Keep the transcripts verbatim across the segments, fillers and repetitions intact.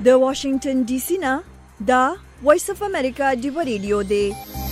د واشنگټن ډي سي نه دا وایس اف امریکا ډیو ریډیو دی.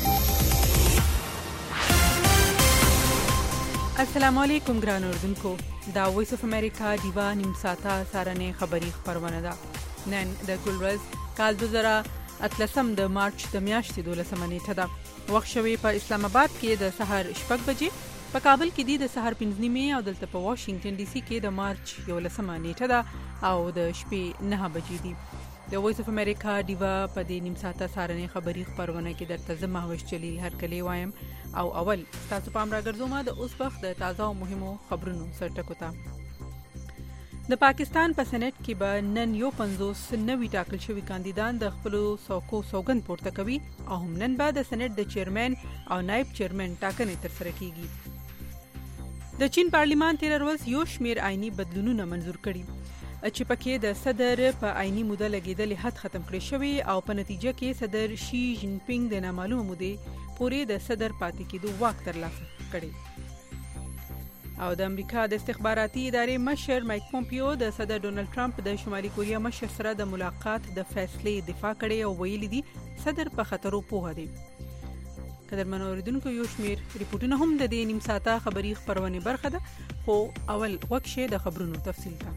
السلام علیکم ګران اردوونکو، دا وایس اف امریکا ډیو نیم ساعته سارنې خبری خبرونه ده. نن د ګلورز کال دوه زره اتلسم د مارچ د میاشتې دولسمه نیټه ده. وخت شوی په اسلام آباد کې د سحر شپږ بجې، په کابل کې دی د سحر پنځه نیمې او دلته په واشنگټن ډي سي کې د مارچ یولسمه نیټه ده او د شپې نه بجې دي. د وایس اف امریکا ډیو په دې نیم ساعته سارنې خبری خبرونه کې درته زه مهوش جلیل هرکلی وایم او اول تاسو پام راګرځوم د اوس وخت د تازه او مهمو خبرونو سرټکو ته. د پاکستان په سېنات کې به نن یو پنځوس نوي ټاکل شوي کاندیدان د خپل څوکو سوګند پورته کوي او هم نن به د سېنات د چیرمن او نائب چیرمن ټاکنې ترسره کیږي. د چین پارلیمان تیر ورځ یو شمیر آئینی بدلونونه منزور کړي چې پکې د صدر په آئینی موده لګیدل حد ختم کړی شوی او په نتیجه کې صدر شي جین پینګ د نامعلومه مودې پورې د صدر پاتې کېدو واک ترلاسه کړي. او د امریکا د استخباراتي ادارې مشر مایک پومپیو د صدر ډونالد ټرمپ د شمالي کوریا مشر سره د ملاقات د فیصلې دفاع کړي او ویلي دي صدر په خطرو پوهه دی. قدرمنو اوریدونکو، یو شمیر ریپورتونه هم د دې نیم ساعته خبری خبرونه برخه ده، خو اول وکشه د خبرونو تفصیل ته.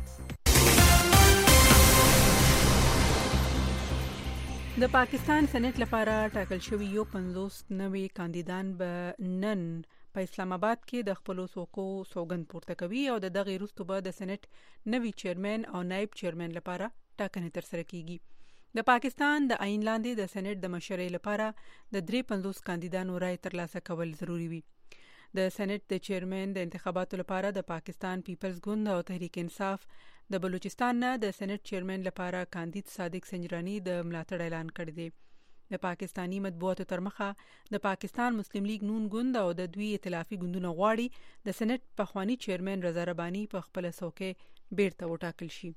د پاکستان سېنات لپاره ټاکل شوی یو پنځوس نوي کاندیدان به نن په اسلام آباد کې د خپل څوکو سوګند پورته کوي او د دغه وروسته به د سېنات نوي چیرمن او نائب چیرمن لپاره ټاکنې ترسره کیږي. د پاکستان د آئین لاندې د سېنات د مشرۍ لپاره د درې پنځوس کاندیدانو رائے ترلاسه کول ضروری وي. د سېنات د چیرمن د انتخاباتو لپاره د پاکستان پیپلز ګوند او تحریک انصاف د بلوچستان نه د سېنات چیرمن لپاره کاندید صادق سنجرانی د ملاتړ اعلان کړی دی. د پاکستانی مطبوعاتو تر مخه د پاکستان مسلم لیگ نون ګوند او د دوی ائتلافي ګوندونو غواړي د سېنات پخوانی چیرمن رضا ربانی په خپل څوکۍ بیرته وټاکل شي.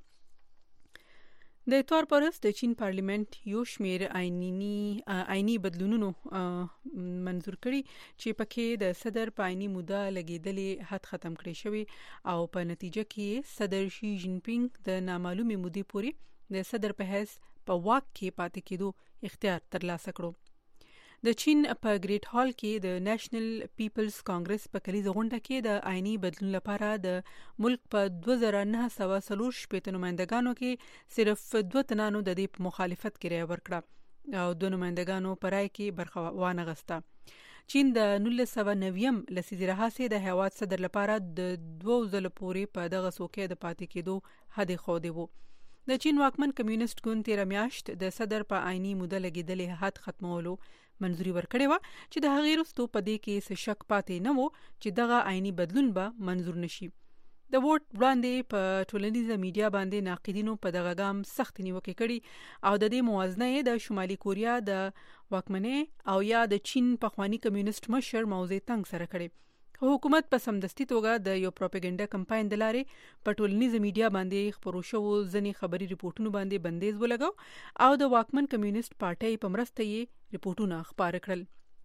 د اتوار پرس د چین پارلیمنت یو شمیر آئینی آئینی بدلونونو منزور کړي چې پکې د صدر په آئینی موده لګیدلې حد ختم کړی شوی او په نتیجه کې صدر شي جین پینګ د نامعلومه مودې پورې د صدر په حیث په واک کې پاتې کېدو اختیار ترلاسه کړو. د چین په ګریټ هال کې د نېشنل پیپلز کانګرس په کلیزه غونډه کې د آئینی بدلون لپاره د ملک په دوه زره نه سوه څلور شپېته نمائندګانو کې صرف دوه تنانو د دې په مخالفت کې رایه ورکړه او دوه نمائندګانو په رایه کې برخه وانه غسته. چین د نولس سوه نویم لسیزې راهیسې د هیواد صدر لپاره د دوه ځله پورې په دغه څوکۍ د پاتې کېدو حد ښودی وو. د چین واکمن کمیونست ګوند تیر میاشت د صدر په آئینی موده لګیدلې حد ختمولو منځوري ورکړې و چې د هغې وروسته په دې کې څه شک پاتې نه و چې دغه آئینی بدلون به منظور نشي. د ووټ وړاندې په ټولنیزه میډیا باندې ناقدینو په دغه ګام سخت نیوکې کړي او د دې موازنه د شمالي کوریا د واکمنۍ او یا د چین پخوانی کمیونست مشر موزه تنګ سره کړي. حکومت په سمدستي توګه د یو پروپاګاندا کمپاین د لارې په ټولنیزه میډیا باندې خبرو شوو ځینې خبري ریپورتونو باندې بندیز ولګاو او د واکمن کمیونست پارټۍ په مرسته یې ریپورتونه خپاره کړل.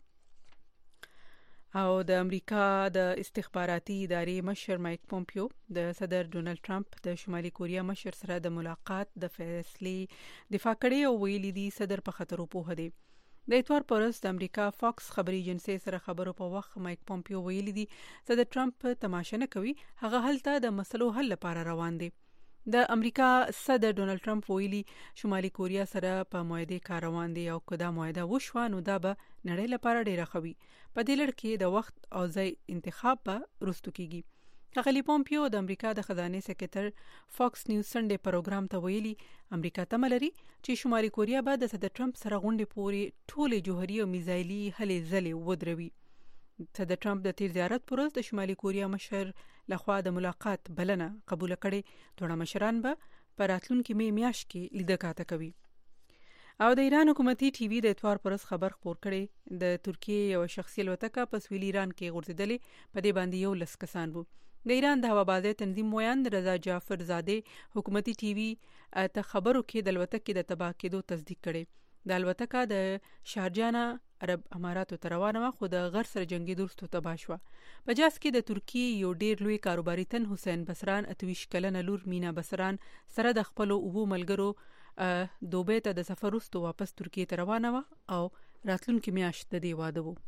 او د امریکا د استخباراتي ادارې مشر مایک پومپیو د صدر ډونالد ټرمپ د شمالي کوریا مشر سره د ملاقات د فیصلې دفاع کړي او ویلي دي صدر په خطرو پوهه دی. د اتوار پرس د امریکا فاکس خبري ایجنسی سره خبرو په وخت مایک پومپیو ویلي دي صدر ټرمپ تماشه نه کوي، هغه هلته د مسلو حل لپاره روان دی. د امریکا صدر ډونالد ټرمپ ویلي شمالي کوریا سره په معاهده کار روان دي او که دا معاهده وشوه نو دا به نړۍ لپاره ډیره خوي. په دې لړ کې د وخت او ځای انتخاب به وروسته کیږي. ښاغلي پومپیو د امریکا د خزانې سکرټر فاکس نیوز سنډے پروګرام ته ویلي امریکا تمه لري چې شمالي کوریا به د صدر ټرمپ سره غونډې پورې ټولې جوهري او میزایلي هلې ځلې ودروي. صدر ټرمپ د تیر زیارت پر ورځ د شمالي کوریا مشر لخوا د ملاقات بلنه قبول کړي. دواړه مشران به په راتلونکي می میاشت کې لیدکاته کوي. او د ایران حکومتي ټي وي د اتوار پرس خبر خپور کړي د ترکیه یو شخصي الوتکه په سویل ایران کې غورځېدلې، په دې باندې یو لس کسان وو. د ایران د هوابازۍ تنظیم مویند رضا جعفر زاده حکومتي ټي وي ته خبرو کې د الوتکې د تباه کېدو تصدیق کړي. د الوتکه د شارجه نه عرب اماراتو ته روانه وه خو د غر سره جنګېدو وروسته تباه شوه. په جاز کې د ترکیې یو ډېر لوی کاروباري تن حسین بصران اته ویشت کلنه لور مینا بصران سره د خپلو اوبو ملګرو دوبه ته د سفر وروسته واپس ترکیه ته روانه و او راتلونکي میاشت د دې واده وو.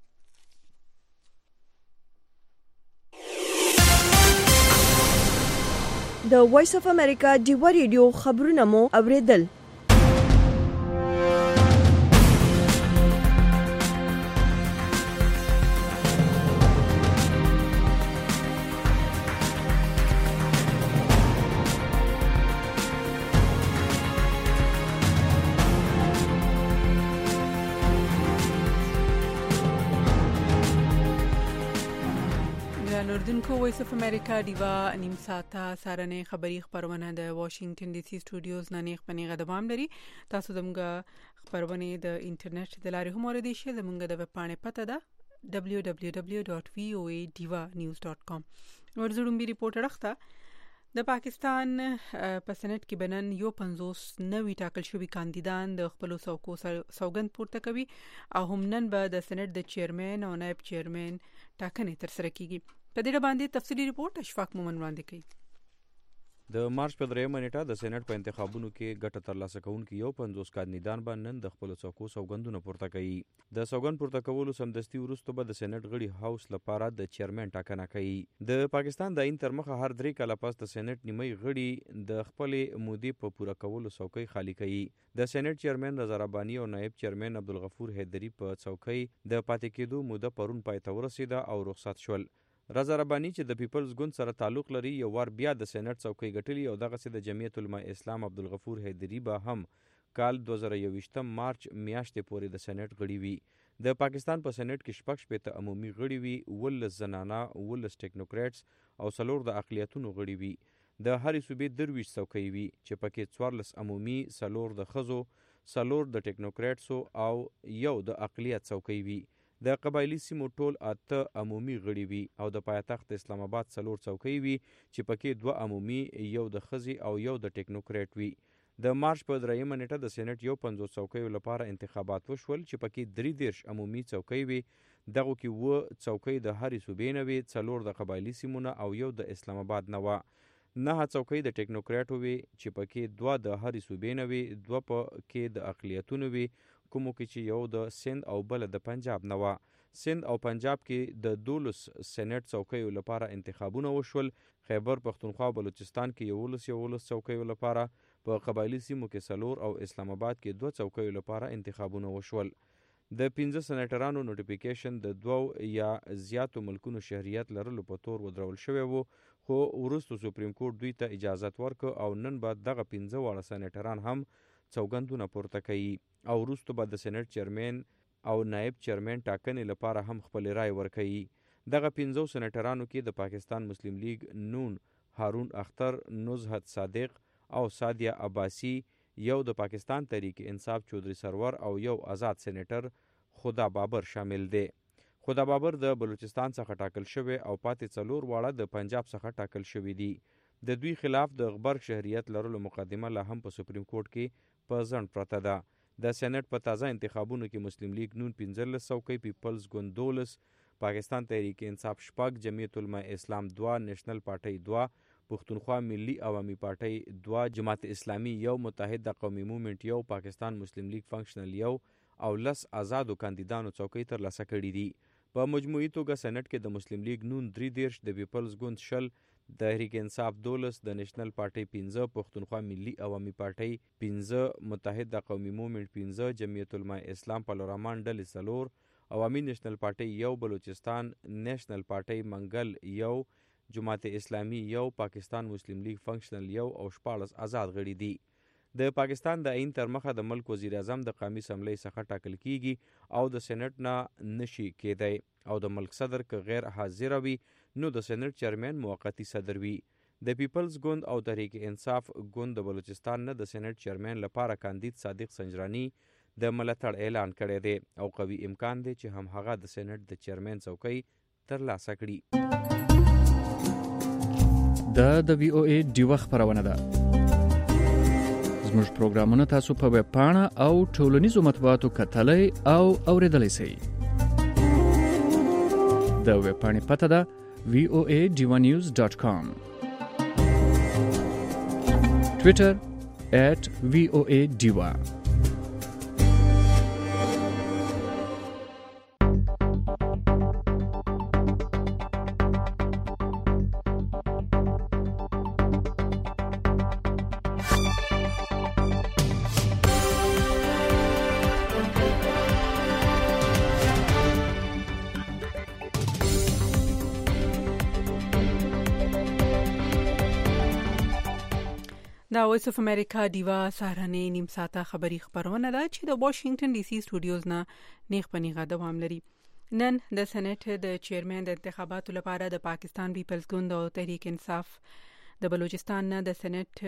د وایس اف امریکا ډیوا ریډیو خبرونه مو اوریدل. نوردونکو وایس اف امریکا دیوا نیم ساعته سارنه خبری خبرونه د واشنگټن ډي سي سټوډیوز نه نیغ پنیغه دوام لري. تاسو دمګه خبرونه د انټرنیټ د لارې هم اوریدئ شئ. زموږ د ویب پاڼې پته ده دبلیو دبلیو دبلیو ډاٹ وی او ای دیوا نیوز ډاٹ کام. ورزړم بي ریپورټ راخته د پاکستان په سنت کې بنن یو پنځوس نوي ټاکل شوی کاندیدان د خپل سوکو سوګند پورته کوي او هم نن به د سنت د چیرمن او نائب چیرمن ټاکنې تر سره کیږي. په دې باندې تفصیلی ریپورت اشفاق مومن وړاندې کړي. د مارچ په درېمه نیټه د سېنات په انتخابونو کې ګټه ترلاسه کوونکي یو پنځوس کاندیدان به نن د خپل څوکو سوګندونه پورته کوي. د سوګند پورته کولو سمدستي وروسته به د سېنات غړي هاوس لپاره د چیرمن ټاکنه کوي. د پاکستان د عین تر مخه هر درې کاله پس د سېنات نیمه غړي د خپل مودې په پوره کولو څوکۍ خالی کوي. د سېنات چیرمن رضا رباني او نائب چیرمن عبدالغفور حیدری په څوکۍ د پاتې کېدو موده پرون پای ته ورسیده او رخصت شول. رضا رباني چې د پیپلز ګوند سره تعلق لري یو وار بیا د سېنات څوکۍ ګټلي او دغه سي د جمعیت علماء اسلام عبدالغفور حیدری به هم کال دوه زره یوویشتم مارچ میاشتې پورې د سېنات غړي وي. د پاکستان په سېنات کې شپږ شپېته عمومي غړي وي، ولس زنانه، ولس ټیکنوکریټس او څلور د اقلیتونو غړي وي. د هرې صوبې درویشت څوکۍ وي چې پکې څوارلس عمومي، څلور د ښځو، څلور د ټیکنوکریټسو او یو د اقلیت څوکۍ وي. د قبایلی سیمو ټول اته عمومي غړي وي او د پایتخت اسلام آباد څلور څوکۍ وي چې پکې دوه عمومي، یو د ښځې او یو د ټیکنوکریټ وي. د مارچ په درېیمه نیټه د سېنات یو پنځوس څوکیو لپاره انتخابات وشول چې پکې درې دېرش عمومي څوکۍ وي. دغو کې اووه څوکۍ د هرې صوبې نه وي، څلور د قبایلی سیمو نه او یو د اسلام آباد نه وه. نهه څوکۍ د ټیکنوکریټو وي چې پکې دوه د هرې صوبې نه وي، دوه پکې د اقلیتونو وي، کومو کې چې یو د سند او بل د پنجاب نه وه. سند او پنجاب کې د دولس سېنات څوکیو لپاره انتخابونه وشول. خیبر پختونخوا او بلوچستان کې یولس یولس څوکیو لپاره، په قبایلی سیمو کې څلور او اسلام آباد کې دوه څوکیو لپاره انتخابونه وشول. د پنځه سېنیټرانو نوټیفیکیشن د دوو یا زیاتو ملکونو شهریت لرلو په تور ودرول شوی وو، خو وروسته سپریم کورټ دوی ته اجازت ورکړ او نن به دغه پنځه واړه سېنیټران هم سوګندونه پورته کوي او وروسته به د سېنات چیرمن او نائب چیرمن ټاکنې لپاره هم خپل رای ورکوي. دغه پنځو سېنیټرانو کې د پاکستان مسلم لیگ نون هارون اختر، نزهت صادق او سادیه عباسی، یو د پاکستان تحریک انصاف چودھری سرور او یو آزاد سېنیټر خدا بابر شامل دی. خدا بابر د بلوچستان څخه ټاکل شوی او پاتې څلور واړه د پنجاب څخه ټاکل شوی دي. د دوی خلاف د غبرګ شهریت لرلو مقدمه لا هم په سپریم کورټ کې په ځنډ پرته ده. د سېنات په تازه انتخابونو کې مسلم لیگ نون پنځلس څوکۍ، پیپلز ګوند دولس، پاکستان تحریک انصاف شپږ، جمعیت علماء اسلام دوه، نیشنل پارټۍ دوه، پښتونخوا ملي عوامي پارټۍ دوه، جماعت اسلامي یو، متحد قومي موومنټ یو، پاکستان مسلم لیگ فنکشنل یو او لس آزادو کاندیدانو څوکۍ ترلاسه کړي دي. په مجموعي توګه سېنات کې د مسلم لیگ نون درې دېرش، د پیپلز ګوند شل، د تحریک انصاف دولس، د نیشنل پارټۍ پنځه، پښتونخوا ملي عوامي پارټۍ پنځه، متحد قومي موومنټ پنځه، جمعیت علماء اسلام پارلمان ډلې څلور، عوامي نیشنل پارټۍ یو، بلوچستان نیشنل پارټۍ منګل یو، جماعت اسلامي یو، پاکستان مسلم لیگ فنکشنل یو او شپاړس آزاد غړي دي. د پاکستان د عین تر مخه د ملک وزیر اعظم د قومي اسمبلی څخه ټاکل کیږي او د سېنات نه نشي کېدی او د ملک صدر که غیر حاضر وي نو د سېنات چیرمن موقتی صدر وي. د پیپلز ګوند او تحریک انصاف ګوند د بلوچستان نه د سېنات چیرمن لپاره کاندید صادق سنجرانی د ملاتړ اعلان کړی دی او قوي امکان دی چې هم هغه د سېنات د چیرمن څوکۍ ترلاسه کړي. دا د وی او ای ډیوه خبرونه ده. زموږ پروګرامونه تاسو په ویب پاڼه او ټولنیزو مطبوعاتو کتلای او اوریدلای شئ. د ویب پاڼې پته ده وی او ای ډیوا نیوز ډاٹ کام. ټویټر at v o a diva. دا وایس اف امریکا دیوا سهارنۍ نیم ساعته خبری خبرونه ده چې د واشنگټن ډي سي سټوډیوز نه نیغ پنیغه دوام لري. نن د سېنات د چیرمن د انتخاباتو لپاره د پاکستان پیپلز ګوند او تحریک انصاف د بلوچستان نه د سېنات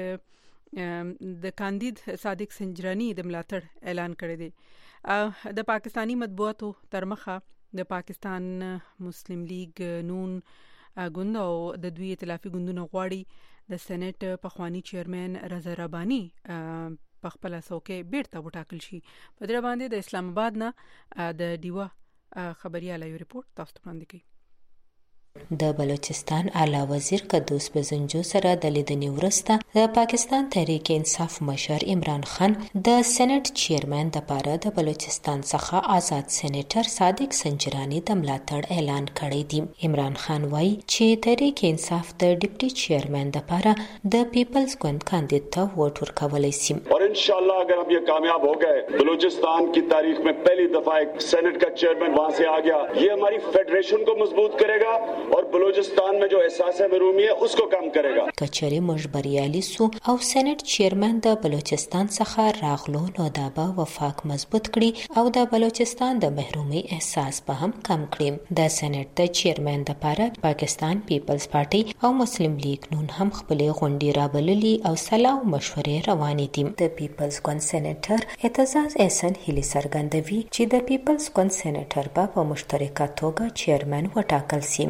د کاندید صادق سنجرانی د ملاتړ اعلان کړی دی. د پاکستانی مطبوعاتو تر مخه د پاکستان مسلم لیگ نون ګوند او د دوی ائتلافي ګوندونو غواړي د سېنات پخوانی چیرمن رضا ربانی په خپل څوکۍ بیرته وټاکل شي. په دې باندې د اسلام آباد نه د دیوا خبرياله یو ریپورت تاسو ته وړاندې کوي. د بلوچستان اعلی وزیر قدوس بزنجو سره د لیدنې وروسته د پاکستان تحریک انصاف مشر عمران خان د سېنات چیرمن د پاره د بلوچستان څخه آزاد سېنیټر صادق سنجرانی د ملاتړ اعلان کړی دی. عمران خان وایي چې تحریک انصاف د ډیپټي چیرمن د پاره د پیپلز ګوند کاندید ته ووټ ورکولای شي. और इंशाल्लाह अगर हम ये कामयाब हो गए, बलूचिस्तान की तारीख में पहली दफा एक सेनेट का चेयरमैन वहां से आ गया, ये हमारी फेडरेशन को मजबूत करेगा और बलूचिस्तान में जो एहसास महरूमी है उसको कम करेगा. کچری مجبریالی سو او سېنات چیرمن د بلوچستان څخه راغلو نو دا به وفاق مضبوط کړي او د بلوچستان د محرومي احساس به هم کم کړي. د سېنات د چیرمن د پاره پاکستان پیپلز پارټي او مسلم لیگ نون هم خپل غونډې رابللي او سلا او مشورې روانې دي. د پیپلز ګوند سېنیټر اعتزاز احسن هیلي څرګندوي چې د پیپلز ګوند سېنیټر به په مشترکه توګه چیرمن وټاکل شي.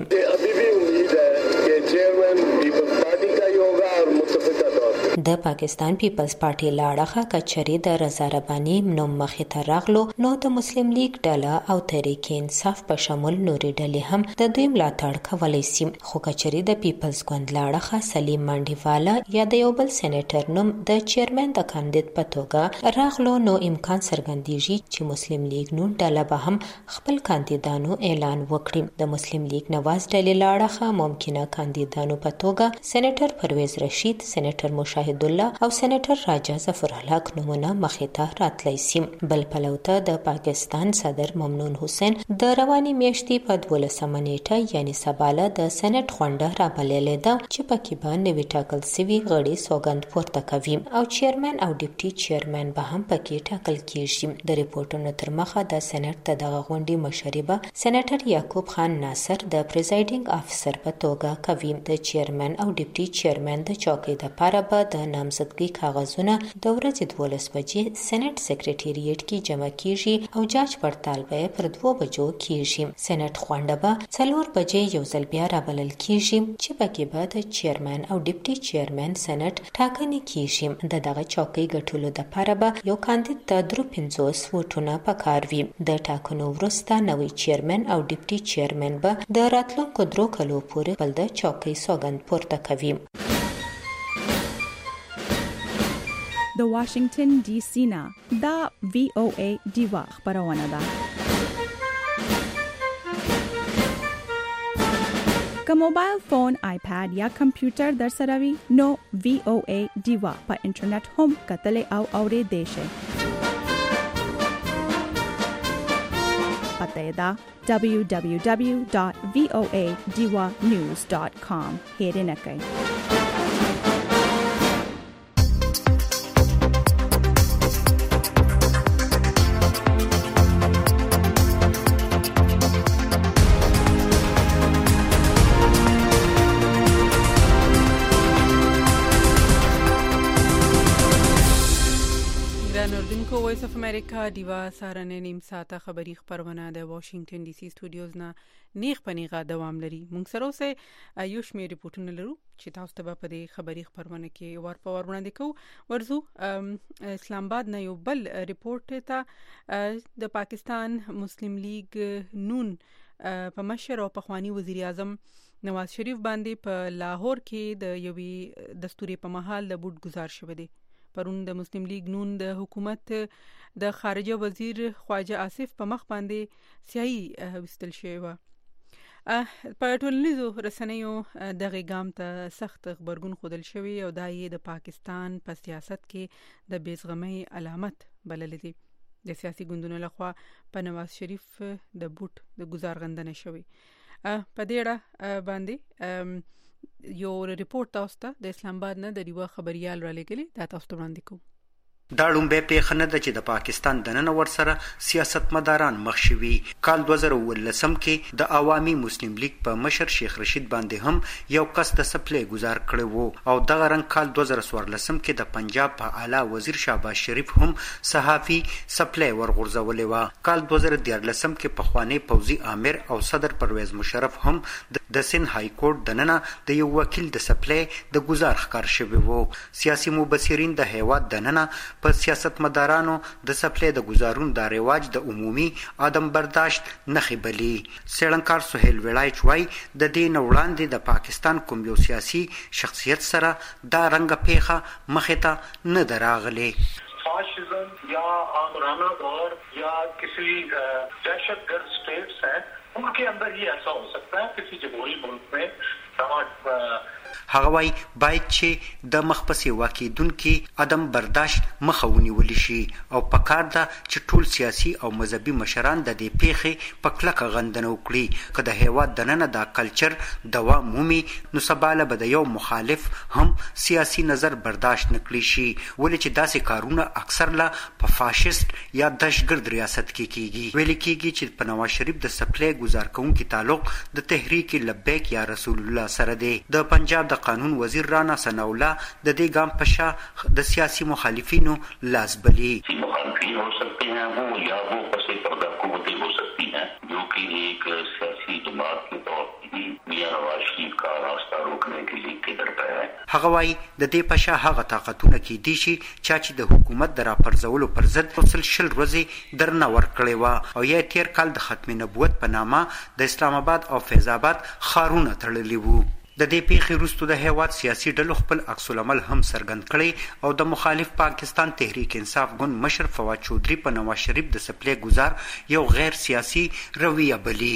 د پاکستان پیپلز پارټي لاړه کچري د رضا ربانی نوم مخې ته راغلو نو د مسلم لیگ ډله او تحریک انصاف په شمول نوري ډلې هم د دوی ملاتړ کولای شي. خو کچري د پیپلز ګوند لاړه سلیم منډیوالا یا د یو بل سېنیټر نوم د چیرمن د کاندید په توګه راغلو نو امکان څرګندېږي چې مسلم لیگ نون ډله به هم خپل کاندیدانو اعلان وکړي. د مسلم لیگ نواز ډلې لاړه ممکنه کاندیدانو په توګه سېنیټر پرویز رشید، سېنیټر مشاهد الله او سېنیټر راجا ظفر الحق نمونه مخې ته راتلی شي. بل پلوته د پاکستان صدر ممنون حسین د رواني میاشتې په دولسمه نیټه یعنی سباله د سېنات غونډه رابللې ده چې پکې به نوي ټاکل شوي غړي سوګند پورته کوي او چیرمن او ډیپټي چیرمن به هم پکې ټاکل کیږي. د ریپورتونو تر مخه د سېنات ته دغه غونډې مشري به سېنیټر یعقوب خان ناصر د پریزایډینګ افسر په توګه کوي. د چیرمن او ډیپټي چیرمن د چوکۍ د پاره به د نامزدګۍ کاغذونه د ورځې دولس بجې سېنات سکریټریټ کې جمع کیږي او جاج پړتال به پر دوه بجو کیږي. سېنات غونډه به څلور بجې یو ځل بیا رابلل کیږي چې پکې به د چیرمن او ډیپټي چیرمن سېنات ټاکنې کیږي. د دغه چوکۍ ګټلو د پاره به یو کاندید ته درې پنځوس ووټونه پکار وي. د ټاکنو وروسته نوی چیرمن او ډیپټي چیرمن به د راتلونکو درو کلو پورې بل د چوکۍ سوګند پورته کوي. د واشنگټن ډي سي نه دا وی او ای دیوا خبرونه ده. که موبایل فون، آیپاد یا کمپیوټر در سره وي نو وی او ای دیوا په انټرنیټ هم کتلې او اورېدای شئ. پته دا دبلیو دبلیو دبلیو ډاٹ وی او ای دیوا نیوز ډاٹ کام هیرنه کوي. وایس اف امریکا دیوا سهارنۍ نیم ساعته خبری خبرونه د واشنگټن ډي سي سټوډیوز نه نیغ پنیغه دوام لري. موږ سره اوسه یو شمېر ریپورتونه لرو چې تاسو ته په دې خبری خبرونه کې ور په ور وړاندې کوو. ورزو اسلام آباد نه یو بل ریپورت ته د پاکستان مسلم لیگ نون په مشر او پخوانی وزیر اعظم نواز شریف باندې په لاهور کې د یوې دستوري په محل د بوت گزار شوه دي. پرون د مسلم لیگ نون د حکومت د خارجه وزیر خواجه آصف په مخ باندې سیاهي وستل شوی و. په ټولنیزو رسنیو دغه ګام ته سخت خبرګون خودل شوی او دا یې د پاکستان په سیاست کې د بېزغمۍ علامت بلل دي. د سیاسي ګوندونو لخوا په نواز شریف د بوټ د گزار غندنه شوی. په دې اړه باندې یو ریپورت تاسو ته د اسلام آباد نه د ریوا خبريال را لګلی دا تاسو ته وړاندې کوم. دا لومبه پیښه نه ده چې د پاکستان د نن ور سره سیاستمداران مخ شوي. کال دوه زره ولسم کې د عوامي مسلم لیگ په مشر شیخ رشید باندې هم یو کس د سپلې گزار کړی وو او دغه رنګ کال دوه زره څوارلسم کې د پنجاب په اعلی وزیر شهباز شریف هم صحافي سپلې ورغورځولې و. کال دوه زره دیارلسم کې پخوانی پوځي امیر او صدر پرویز مشرف هم د سند های کورټ د نن د یو وکیل د سپلې د گزار ښکار شوی وو. سیاسي مبصرین د هیواد د نن په سیاستمدارانو د سپلې د گزارون د رواج د عمومي عدم برداشت نخې بلی. سیړنکار سهیل ویلایچ وای د دې نوړاندې د پاکستان کوم یو سیاسي شخصیت سره دا رنګ پیښه مخې ته نه دراغلي. فاشزم یا آمرانہ دور یا کسی دہشت گرد اسٹیٹس ہیں ان کے اندر یہ ایسا ہو سکتا ہے کسی جمہوری ملک میں سماج هغه وای باید چې د مخپسې واقعیدونکو عدم برداشت مخه ونیول شي او پکار ده چې ټول سیاسي او مذهبي مشران د دې پیښې په کلکه غندنه وکړي. که د هیواد دننه دا کلچر دوام مومي نو سباله به د یو مخالف هم سیاسي نظر برداشت نکړي شي ولې چې داسې کارونه اکثر لا په فاشیست یا دهشتګرد ریاست کې کیږي. ویل کیږي چې په نواز شریف د سپلې گزار کوونکي تعلق د تحریک لبیک یا رسول الله سره دی. د پنجاب د قانون وزیر رانا ثناء الله د دې ګام په شا د سیاسي مخالفینو لاس بلی. مخالفین ہو سکتے ہیں وہ یا وہ پس پردہ قوتیں ہو سکتی ہیں جو کہ ایک سیاسی جماعت کے طور پر میاں نواز شریف کا راستہ روکنے کے لیے کدھر پہ ہے. هغه وای د دې په شا هغه طاقتونه کې دي شي چې د حکومت د راپرځولو پر ضد وصل شل ورځې درنه ورکړې و او یا تیر کال د ختم نبوت په نامه د اسلام آباد او فیض آباد خارونه تړلي وو. د دې پیښې وروسته د هیواد سیاسي ډلو خپل عکس العمل هم څرګند کړی او د مخالف پاکستان تحریک انصاف ګوند مشر فواد چودھری په نواز شریف د سپلې گزار یو غیر سیاسي رویه بلی.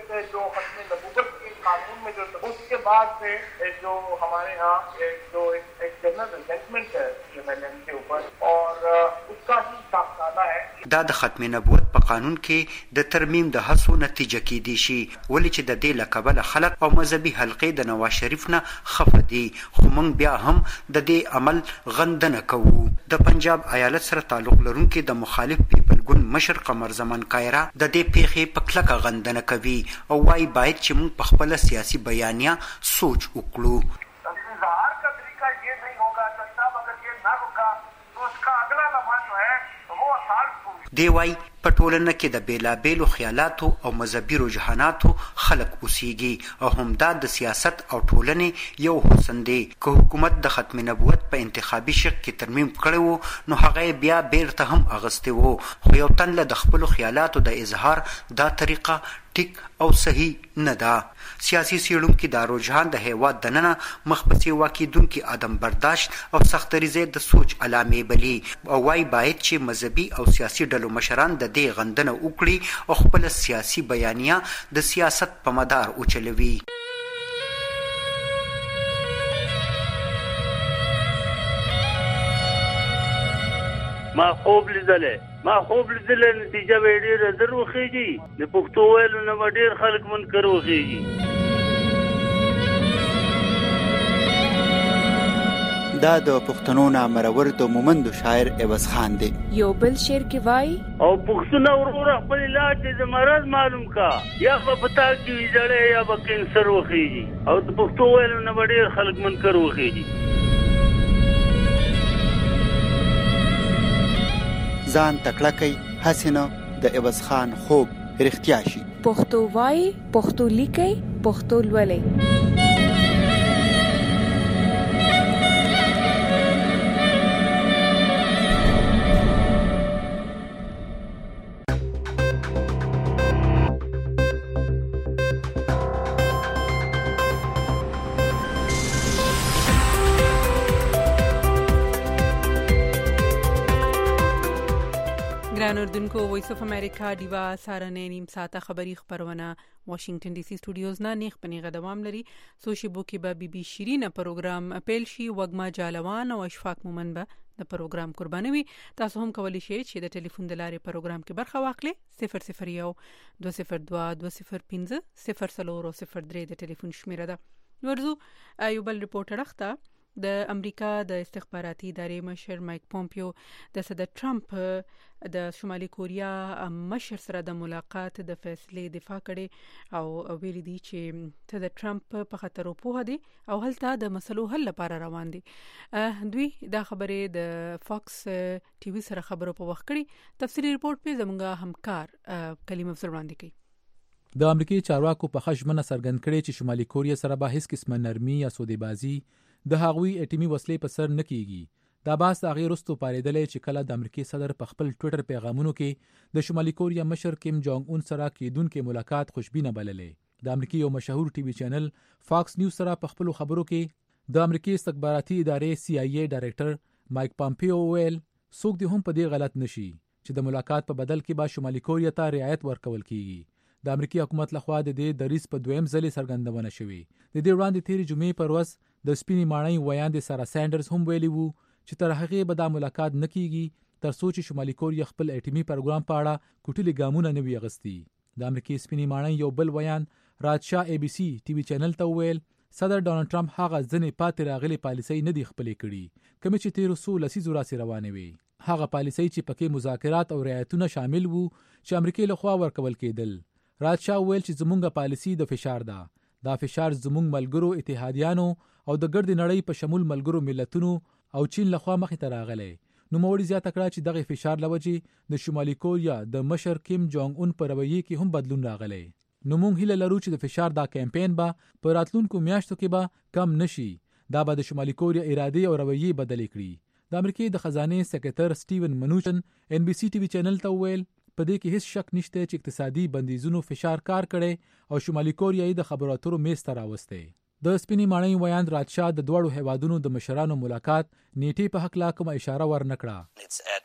قانون میں جو اس کے بعد سے جو ہمارے ہاں جو ایک جنرل ریزنٹمنٹ ہے کے اوپر اور اس کا ہی ساختانہ ہے. دا د ختم نبوت په قانون کې د ترمیم د هڅو نتیجه کې دي شي ولې چې د دې لقبله خلق او مذهبي حلقې د نواز شریف نه خفه دي خو موږ بیا هم د دې عمل غندنه کوو. د پنجاب ایالت سره تعلق لرونکي د مخالف پیپل ګوند مشر قمر زمان کایرا د دې پیښې په کلکه غندنه کوي او وايي باید چې موږ په خپل سیاسي بیانیه سوچ وکړو. اظہار کا طریقہ یہ نہیں ہوگا چلتا مگر یہ نہ رکا تو اس کا اگلا لمحہ جو ہے وہ اثار دی وای په ټولنه کې د بیلابیلو خیالاتو او مذهبي رجحاناتو خلق اوسېږي او همدا د سیاست او ټولنې یو حسن دی. که حکومت د ختم نبوت په انتخابي شق کې ترمیم کړی وو نو هغه بیا بیرته هم اغستی وو خو یو تن له د خپلو خیالاتو د اظهار دا طریقه ټیک او صحیح نه ده. سیاسي څېړونکي دا رجحان د هیواد دننه مخپسې واقعیدونکي عدم برداشت او سختدریځۍ د سوچ علامې بلي او وايي باید چې مذهبي او سیاسي ډلو مشران د دې غندنه وکړي او خپل سیاسي بیانیه د سیاست په مدار وچلوي. ما خوب لیدلې ما خوب لیدلې نتیجه به ډېره در وخیږي د پښتو ویلو نه به ډېر خلک منکر وخیږي. دا د پښتنو نامرور د مومندو شاعر عوض خان دی. یو بل شعر کې وای او پښتون ورور خپل علاج د مرض معلوم کا یا په پتا کې جړې یا په کینسر وخیږي او د پښتو ویلو نه به ډېر خلک منکر وخیږي. ځان تکړه کوي هسې نه د عوض خان خوب رښتیا شي. پښتو وای پښتو لیکي پښتو لولئ. ګران اردوونکو وایس اف امریکا دیوا سارنه نیم ساعته خبری خبرونه واشنگټن ډي سي سټوډیوز نه نیخ پنیغه دوام لري سوشي بو کې به بي بي شيرینه پروګرام پیل شي وګما جالوان او اشفاق مومن به د پروګرام قربانوي. تاسو هم کولی شئ چې د ټلیفون د لارې پروګرام کې برخه واخلئ صفر صفر یو دو صفر دو دو صفر پنځه صفر څلور صفر درې د ټلیفون شمیره ده. ورزو یو بل ریپورټر اخته د امریکا د استخباراتي ادارې مشر مایک پومپیو د صدر ټرمپ د شمالي کوریا مشر سره د ملاقات د فیصلې دفاع کړي او ویلي دي چې صدر ټرمپ په خطر په دي او هلته د مسلو حل لپاره روان دي. دوی دا خبره د فاکس ټي وي سره خبرو په وخت کړي. تفصیلی ریپورت په زموږه همکار کلیم افسر وړاندې کوي. د امریکای چارواکو په خشمنه څرګند کړي چې شمالي کوریا سره به هیڅ قسمه نرمي یا سوده‌بازي د هغوی اټومي وسلې په سر نه کیږي. دا باس د هغې وروسته پارېدلی چې کله د امریکای صدر په خپل ټویټر پیغامونو کې د شمالي کوریا مشر کیم جونګ اون سره کېدونکې ملاقات خوشبینه بللې. د امریکای یو مشهور ټي وي چینل فاکس نیوز سره په خپلو خبرو کې د امریکای استخباراتي ادارې سی آی ای ډایرکټر مایک پامپیو ویل څوک دې هم په دې غلط نشي چې د ملاقات په بدل کې به شمالي کوریا ته رعایت ورکول کیږي. د امریکای حکومت لخوا د دې دریځ په دویم ځلې څرګندونه شوې. د دې وړاندې تیرې جمعې پر ورځ د سپینې ماڼۍ ویاند سارا سانډرز هم ویلي وو چې تر هغې به دا ملاقات نه کیږي تر څو چې شمالي کوریا خپل اټومي پروګرام په اړه کوټلي ګامونه نه وي اخیستي. د امریکای سپینې ماڼۍ یو بل ویاند رادشاه ای بي سي ټي وي چینل ته ویل صدر ډونالد ټرمپ هغه ځنې پاتې راغلي پالیسۍ نه دي خپلې کړي کومې چې تیرو څو لسیزو راسې روانې وي. هغه پالیسۍ چې پکې مذاکرات او رعایتونه شامل وو چې امریکای لخوا ورکول کېدل. رادشاه ویل چې زمونږ پالیسی د فشار ده. دا فشار زمونږ ملګرو اتحادیانو او د ګرد نړۍ په شمول ملګرو ملتونو او چین لخوا مخې ته راغلی. نو موړي زیاته کړه چې دغه فشار لوجې د شمالي کوریا د مشر کیم جونګ اون په رویې کې هم بدلون راغلی. نو موږ هیله لرو چې د فشار دا کمپاین به په راتلونکو میاشتو کې به کم نشي. دا به د شمالي کوریا ارادې او رویې بدلې کړي. د امریکای د خزانې سکرټر سټیون منوچن ان بي سي ټي وي چینل ته ویل په دې کې هیڅ شک نشته چې اقتصادي بندیزونو فشار کار کړي او شمالي کوریا یې د خبرو اترو میز ته راوستی. د سپینې ماڼۍ ویاند رادشاه د دواړو هیوادونو د مشرانو ملاقات نیټې په حق لا کومه اشاره ورنکړه.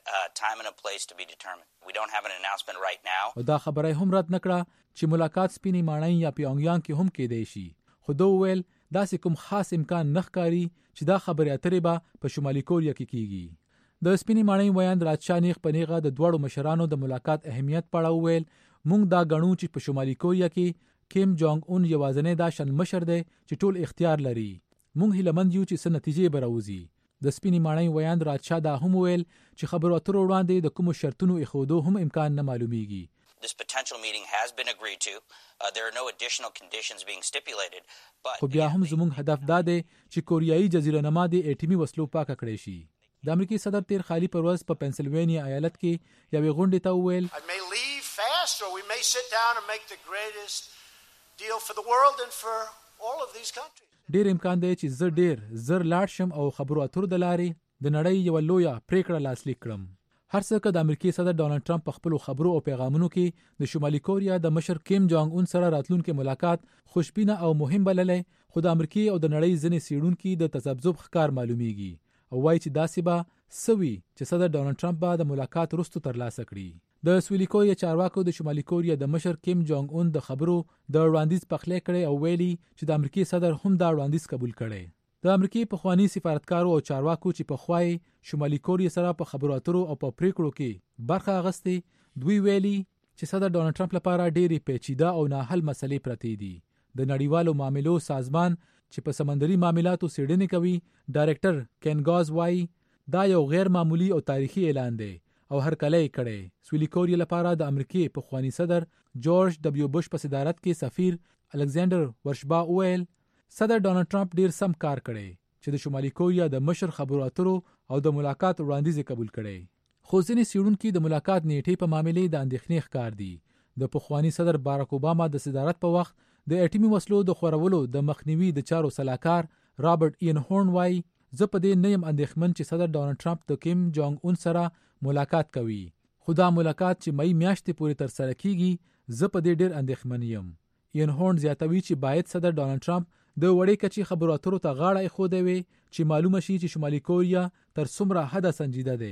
او دا خبره هم رد نکړه چې ملاقات سپینې ماڼۍ یا پیونګیانګ کې هم کېدای شي. خو دوی ویل داسې کوم خاص امکان نه ښکاري چې دا خبرې اترې به په شمالي کوریا کې کیږي. د سپینې ماڼۍ ویاند رادشاه نیغ په نیغه د دواړو مشرانو د ملاقات اهمیت په اړه وویل موږ دا ګڼو چې په شمالي کوریا کې کیم جونګ اون یوازینی دا شن مشر دی چې ټول اختیار لري. موږ هیلهمند یو چې څه نتیجې به راوځي. د سپینې ماڼۍ ویاند رادشاه دا هم ویل چې خبرو اترو وړاندې د کومو شرطونو ایښودو هم امکان نه معلومیږي. This potential meeting has been agreed to. Uh, there are no additional conditions being stipulated. But خو بیا هم زموږ هدف دا دی چې کوریایي جزیره نما د اټومي وسلو پاکه کړی شي. د امریکای صدر تیر خالی پر ورځ په پنسلوانیا ایالت کې یوې غونډې ته وویل I may leave fast or we may sit down and make the greatest deal for the world and for all of these countries. ډیر امکان دی چې زه ډیر زر لاړ شم او خبرو اترو د لارې د نړۍ یو لویه پریکړه لاسلیک کړم. هر څه که د امریکای صدر ډونالد ټرمپ په خپلو خبرو او پیغامونو کې د شمالي کوریا د مشر کیم جونګ اون سره راتلونکي ملاقات خوشبینه او مهم بللی خو د امریکای او د نړۍ ځینې څېړونکي د تذبذب ښکار معلومیږي او وایي چې داسې به سوي چې صدر ډونالد ټرمپ به د ملاقات وروسته ترلاسه کړي. د سویلي کوریا چارواکو د شمالي کوریا د مشر کیم جونګ اون د خبرو د وړاندیز پخلی کړی او ویلي چې د امریکای صدر هم دا وړاندیز قبول کړی. د امریکای پخوانی سفارتکارو او چارواکو چې پخوای شمالي کوریا سره په خبرو اترو او په پریکړو کې برخه اخیستې دوی ویلي چې صدر ډونالد ټرمپ لپاره ډېرې پیچیده او ناحل مسلې پرتې دي. د نړیوالو معاملو سازمان چې په سمندري معاملاتو څېړنې کوي ډایرکټر کینګاز وایي دا یو غیر معمولی او تاریخي اعلان دی او هر کله یې کړی. سویلي کوریا لپاره د امریکای پخوانی صدر جورج ډبلیو بوش په صدارت کې سفیر الکساندر ورشبا ویل صدر ډونالد ټرمپ ډیر سم کار کړی چې د شمالي کوریا د مشر خبرو اترو او د ملاقات وړاندیز قبول کړي. خو ځینې څېړونکي د ملاقات نیټې په معاملې د اندېښنې ښکار دي. د پخوانی صدر باراک اوباما د صدارت په وخت د اټومي وسلو د خورولو د مخنیوي د چارو سلاکار رابرټ این هورن وایي زه په دې نه یم اندېښمن چې صدر ډونالد ټرمپ د کیم جونګ اون سره ملاقات کوي. خو دا ملاقات چې مئی میاشتې پورې ترسره کیږي زه په دې ډېر اندېښمن یم. این هورن زیاتوي چې باید صدر ډونالد ټرمپ د وړې کچې خبرو اترو ته غاړه ایښودې وي چې معلومه شي چې شمالي کوریا تر څومره حده سنجیده دی.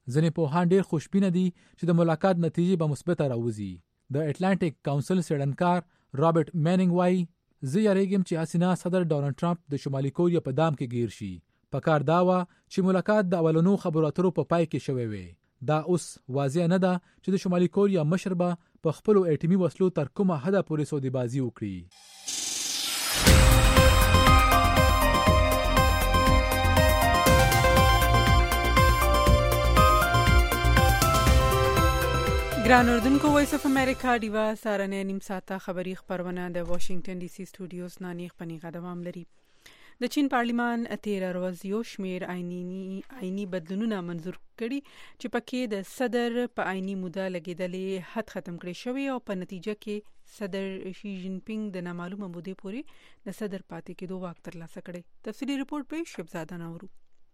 ځینې پوهان ډېر خوشبینه دي چې د ملاقات نتیجې به مثبته راوځي. د اټلانټیک کونسل څېړنکار رابرټ میننګ وایي زه یریږم چې حسینا صدر ډونالډ ټرمپ د شمالي کوریا په دام کې گیر شي. پکار دا وه چې ملاقات د اولنو خبرو اترو په پای کې شوی وي. دا اوس واضح نه ده چې د شمالي کوریا مشر به په خپلو اټومي وسلو تر کومه حده پورې سودبازي وکړي. ګران اردوونکو، وایس اف امریکا ډیوا سارنه نیم ساعته خبری خبرونه د واشنگټن ډي سي سټوډیوز نه نیغ پنیغه دوام لري. د چین پارلیمان تیر ورځ یو شمیر آئینی آئینی بدلونونه منظور کړي چې پکې د صدر په آئینی موده لګیدلې حد ختم کړي شوی او په نتیجه کې صدر شي جین پینګ د نامعلومه مودې پورې د صدر پاتې کېدو واک ترلاسه کړي. تفصیلی رپورټ په شبزاده نورو.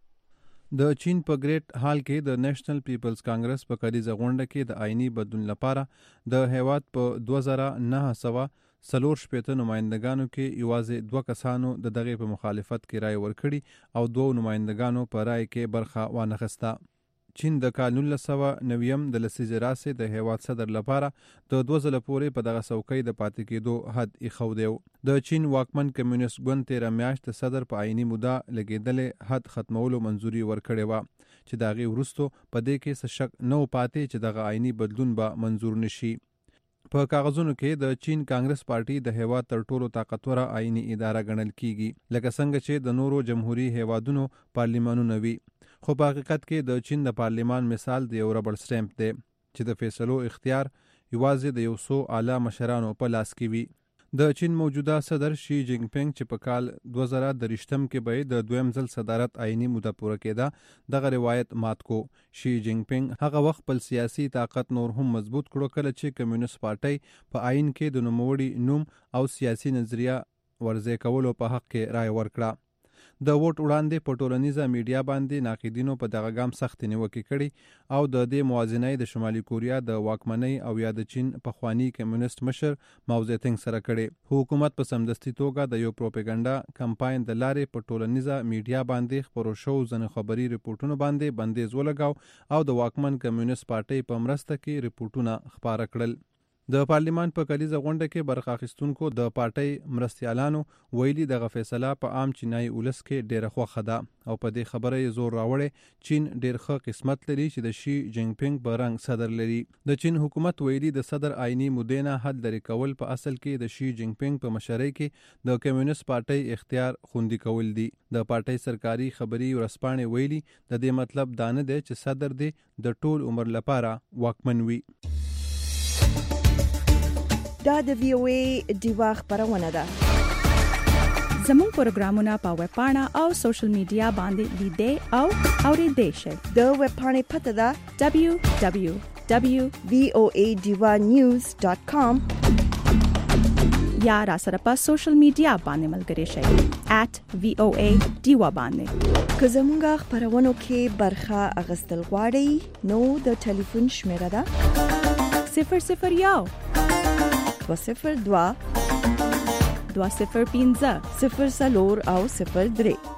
د چین په ګریټ هال کې د نېشنل پیپلز کانګرس په کلیزه غونډه کې د آئینی بدلون لپاره د هیواد په دوه زره نه سوه څلور شپېته نمایندګانو کې یوازې دوه کسانو د دغې په مخالفت کې رای ورکړي او دوه نمایندګانو په رای کې برخه وانخسته. چین د کال نولس سوه نویم د لسیزې راسې د هیواد صدر لپاره د دوه ځله پورې په دغه څوکۍ د پاتې کېدو حد ایښودی و. د چین واکمن کمیونست ګوند تېره میاشت د صدر په آئیني موده لګېدلې حد ختمولو منظوري ورکړې وه چې د هغې وروستو په دې کې څه شک نه و پاتې چې دغه آئیني بدلون به منظور نشي. په کاغذونو کې د چین کانګرس پارټي د هیواد تر ټولو طاقتوره آئینی اداره ګڼل کیږي، لکه څنګه چې د نورو جمهوریت هیوادونو پارلیمانونه وي. خو په حقیقت کې د چین د پارلیمان مثال د یو ربړ سټمپ دی چې د فیصلو اختیار یوازې د یو څو اعلی مشرانو په لاس کې وي. د چین موجوده صدر شي جینګ پینګ چې په کال دوه زره دریشتم کې به د دویم ځل صدارت آئینی موده پوره کېده دغه روایت مات کو. شي جینګ پینګ هغه وخت خپل سیاسي طاقت نور هم مضبوط کړو کله چې کمیونست پارټۍ په آئین کې د نوموړي نوم او سیاسي نظریه ورځې کولو په حق کې رای ورکړه. د ووټ وړاندې په ټولنیزه میډیا باندې ناقدینو په دغه ګام سختې نیوکې کړي او د دې موازنه د شمالي کوریا د واکمنۍ او یا د چین پخوانی کمیونست مشر ماو زیتنګ سره کړي. حکومت په سمدستي توګه د یو پروپاګاندا کمپاین د لارې په ټولنیزه میډیا باندې خپرو شو ځنې خبري ریپورتونو باندې بندیز ولګاو او د واکمن کمیونست پارټۍ په مرسته کې ریپورتونه خپاره کړل. د پارلیمان په کلیزه غونډه کې برخه اخیستونکو د پارټۍ مرستیالانو ویلي دغه فیصله په عام چینایي ولس کې ډیره خوښه ده او په دې خبره یې زور راوړی چین ډیر ښه قسمت لري چې د شي جینګ پینګ په رنګ صدر لري. د چین حکومت ویلي د صدر آئینی مودې نه حد لرې کول په اصل کې د شي جینګ پینګ په مشرۍ کې د کمیونست پارټۍ اختیار خوندي کول دي. د پارټۍ سرکاري خبري ورځپاڼې ویلي د دې مطلب دا نه دی چې صدر دې د ټول عمر لپاره واکمن وي. دا د وی او ای ډیوا خبرونه ده. زموږ پروګرامونه په ویب پاڼه او سوشل میډیا باندې لیدئ او اوریدئ شئ. د ویب پاڼې پته ده دبلیو دبلیو دبلیو ډاٹ وی او ای ډیوا نیوز ډاٹ کام یا را سره په سوشل میډیا باندې ملګری شئ ایٹ وی او ای ډیوا باندې. که زموږ خبرونو کې برخه اخیستل غواړئ نو د ټلیفون شمیره ده صفر صفر یو دو صفر دو دو صفر پینځه صفر څلور او صفر درې.